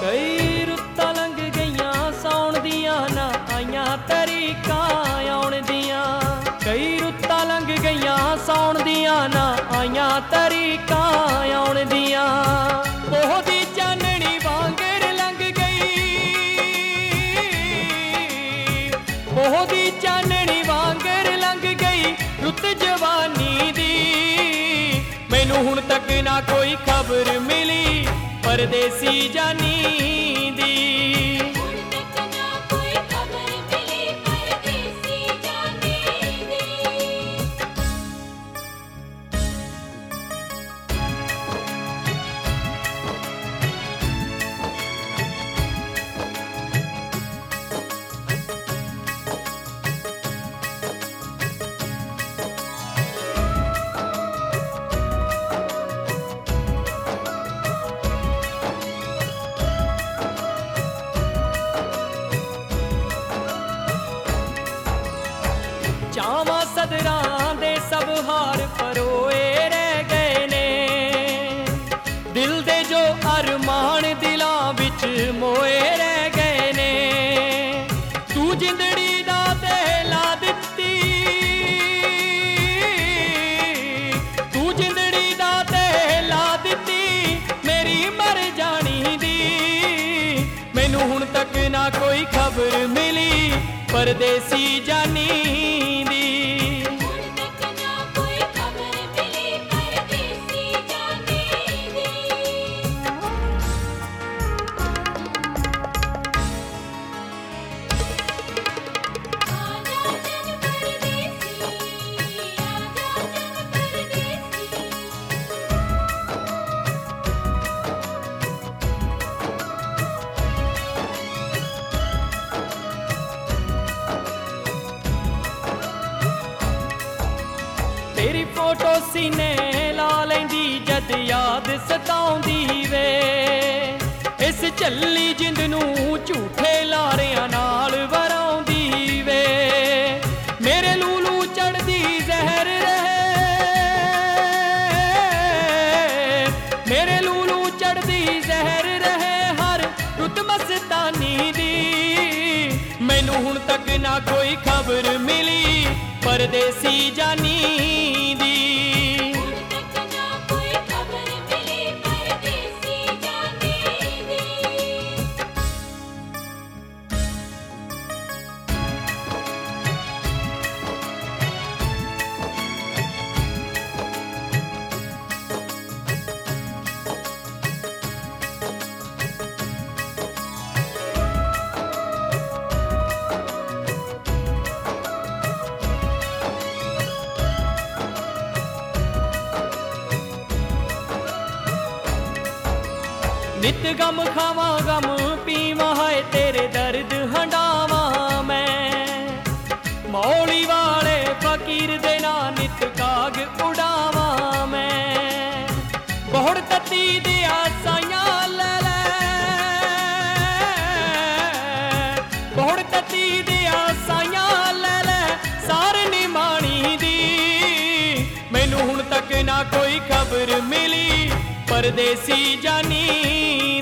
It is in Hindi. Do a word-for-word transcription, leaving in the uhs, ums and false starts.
कई रुत्तां लंघ गईयां साउण दियां ना आईयां तरीकां आउण दियां। कई रुत्तां लंघ गईयां साउण दियां ना आईयां तरीकां आउण दियां। पोह दी चानणी वांगर लंघ गई, पोह दी चानणी वांगर लंघ गई रुत जवानी दी। मैनू हुण तक ना कोई खबर मिली परदेसी जानी दी। हुण तक ना कोई खबर मिली परदेसी जानी दी। चावां सदरां दे सब हार परोए रह गए ने। दिल दे जो अरमान दिलां विच मोए रह गए ने। तू जिंदड़ी दा ते ला दित्ती, तू जिंदड़ी दा ते ला दित्ती मेरी मर जानी दी। मैनू हुण तक ना कोई खबर मिली परदेसी जानी दी। हुण तक ना कोई खबर मिली परदेसी जानी दी। आजा जन परदेसी, आजा जन परदेसी। तेरी फोटो सीने ला लेंदी जद याद सताउंदी वे। इस झल्ली जिंद नूं झूठे लारियां नाल वराउंदी वे। मेरे लूलू चढ़दी जहर रहे, मेरे लूलू चढ़दी जहर रहे हर रुत मस्तानी दी। मैनू हुण तक ना कोई खबर मिली परदेसी जानी दी। हुण तक ना कोई खबर मिली परदेसी जानी दी। नित गम खावां गम पीवां हाय तेरे दर्द हंडावां मैं। मौली वाले फकीर दे ना नित काग उड़ावां मैं। बहुड़ तती दिया साइयां लै लै, बहुड़ तती दिया साइयां लै लै सार निमाणी दी। मैनू हुण तक ना कोई खबर मिली परदेसी जानी